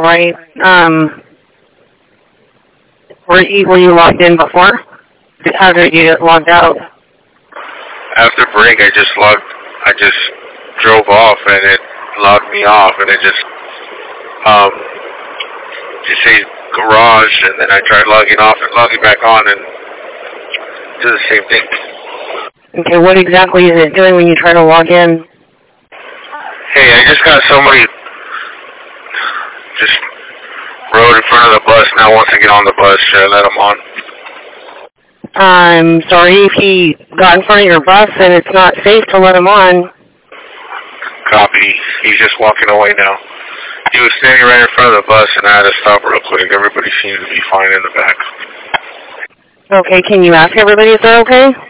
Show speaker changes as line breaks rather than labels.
right? Were you logged in before? How did you get logged out?
After break, I just drove off and it logged me off, and it just says garage, and then I tried logging off and logging back on and do the same thing.
Okay, what exactly is it doing when you try to log in?
Hey, I just got somebody just rode in front of the bus. Now wants to get on the bus. Should I let him on?
I'm sorry, if he got in front of your bus and it's not safe to let him on.
Copy. He's just walking away now. He was standing right in front of the bus, and I had to stop real quick. Everybody seems to be fine in the back.
Okay, can you ask everybody if they're okay?